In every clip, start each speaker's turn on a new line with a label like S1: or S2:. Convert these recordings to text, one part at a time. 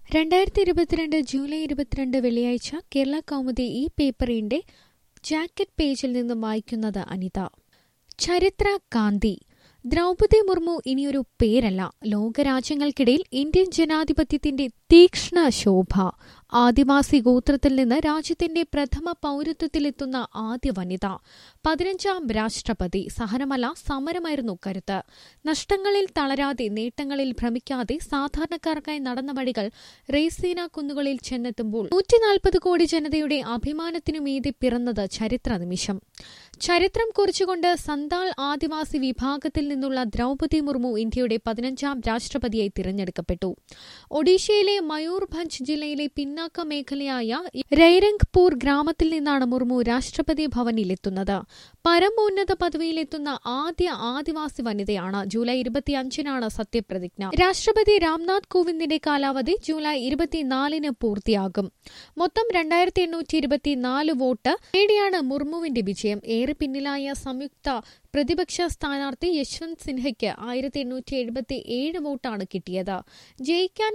S1: 2022 July 22 വെള്ളിയാഴ്ച കേരള കൗമുദി ഈ പേപ്പറിന്റെ ജാക്കറ്റ് പേജിൽ നിന്നും വായിക്കുന്നത് അനിത. ചരിത്ര കാന്തി. ദ്രൗപദി മുർമു ഇനിയൊരു പേരല്ല, ലോകരാജ്യങ്ങൾക്കിടയിൽ ഇന്ത്യൻ ജനാധിപത്യത്തിന്റെ തീക്ഷ്ണ ശോഭ. ആദിവാസി ഗോത്രത്തിൽ നിന്ന് രാജ്യത്തിന്റെ പ്രഥമ പൗരത്വത്തിലെത്തുന്ന ആദ്യ വനിത. 15ാം രാഷ്ട്രപതി. സഹനമല്ല, സമരമായിരുന്നു കരുത്ത്. നഷ്ടങ്ങളിൽ തളരാതെ, നേട്ടങ്ങളിൽ ഭ്രമിക്കാതെ സാധാരണക്കാർക്കായി നടന്ന വഴികൾ റെയ്സീന കുന്നുകളിൽ ചെന്നെത്തുമ്പോൾ 140 കോടി ജനതയുടെ അഭിമാനത്തിനു മീതെ പിറന്നത് ചരിത്ര നിമിഷം. ചരിത്രം കുറിച്ചുകൊണ്ട് സന്താൾ ആദിവാസി വിഭാഗത്തിൽ നിന്നുള്ള ദ്രൗപദി മുർമു ഇന്ത്യയുടെ 15ാം രാഷ്ട്രപതിയായി തിരഞ്ഞെടുക്കപ്പെട്ടു. ഒഡീഷയിലെ മയൂർഭഞ്ച് ജില്ലയിലെ പിന്നാക്ക മേഖലയായ രൈരംഗ്പൂർ ഗ്രാമത്തിൽ നിന്നാണ് മുർമു രാഷ്ട്രപതി ഭവനിലെത്തുന്നത്. പരമോന്നത പദവിയിലെത്തുന്ന ആദ്യ ആദിവാസി വനിതയാണ്. ജൂലൈ 25-നാണ് സത്യപ്രതിജ്ഞ. രാഷ്ട്രപതി രാംനാഥ് കോവിന്ദിന്റെ കാലാവധി ജൂലൈ 24-ന് പൂർത്തിയാകും. മൊത്തം 2824 വോട്ട് നേടിയാണ് മുർമുവിന്റെ വിജയം. ഏറെ പിന്നിലായ സംയുക്ത പ്രതിപക്ഷ സ്ഥാനാർത്ഥി യശ്വന്ത് സിൻഹയ്ക്ക് 1877 വോട്ടാണ് കിട്ടിയത്. ജയിക്കാൻ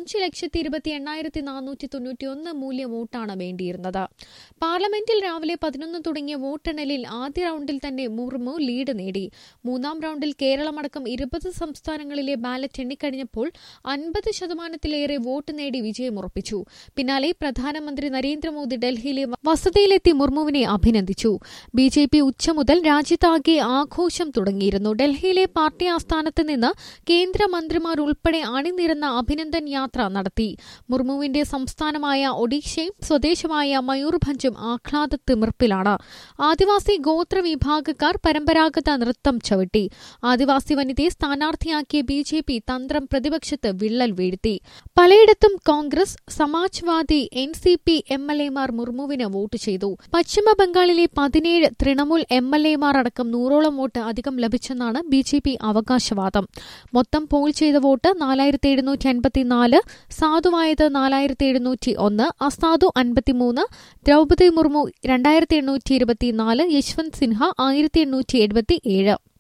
S1: 5,28,491 മൂല്യ വോട്ടാണ് വേണ്ടിയിരുന്നത്. പാർലമെന്റിൽ രാവിലെ 11 തുടങ്ങിയ വോട്ടെണ്ണലിൽ ആദ്യ റൌണ്ടിൽ തന്നെ മുർമു ലീഡ് നേടി. മൂന്നാം റൌണ്ടിൽ കേരളമടക്കം 20 സംസ്ഥാനങ്ങളിലെ ബാലറ്റ് എണ്ണിക്കഴിഞ്ഞപ്പോൾ 50% വോട്ട് നേടി വിജയമുറപ്പിച്ചു. പിന്നാലെ പ്രധാനമന്ത്രി നരേന്ദ്രമോദി ഡൽഹിയിലെ വസതിയിലെത്തി മുർമുവിനെ അഭിനന്ദിച്ചു. BJP ഉച്ച മുതൽ രാജ്യത്താകെ ആഘോഷം തുടങ്ങിയിരുന്നു. ഡൽഹിയിലെ പാർട്ടി ആസ്ഥാനത്ത് നിന്ന് കേന്ദ്രമന്ത്രിമാർ ഉൾപ്പെടെ അണിനിരന്ന അഭിനന്ദൻ യാത്ര നടത്തി. മുർമുവിന്റെ സംസ്ഥാനമായ ഒഡീഷയും സ്വദേശമായ മയൂർഭഞ്ചും ആഹ്ലാദ തിമിർപ്പിലാണ്. ആദിവാസി ഗോത്ര വിഭാഗക്കാർ പരമ്പരാഗത നൃത്തം ചവിട്ടി. ആദിവാസി വനിതയെ സ്ഥാനാർത്ഥിയാക്കിയ BJP തന്ത്രം പ്രതിപക്ഷത്ത് വിള്ളൽ വീഴ്ത്തി. പലയിടത്തും കോൺഗ്രസ്, സമാജ്വാദി, NCP MLA-മാർ മുർമുവിന് വോട്ട് ചെയ്തു. പശ്ചിമ ബംഗാളിലെ 17 തൃണമൂൽ MLA-മാർ അടക്കം 100ഓളം വോട്ട് അധികം ലഭിച്ചെന്നാണ് BJP അവകാശവാദം. മൊത്തം പോൾ ചെയ്ത വോട്ട് 4754, സാധുവായത് 4701, അസാധു 53. ദ്രൗപദി മുർമു 2824, യശ്വന്ത് സിൻഹ 1877.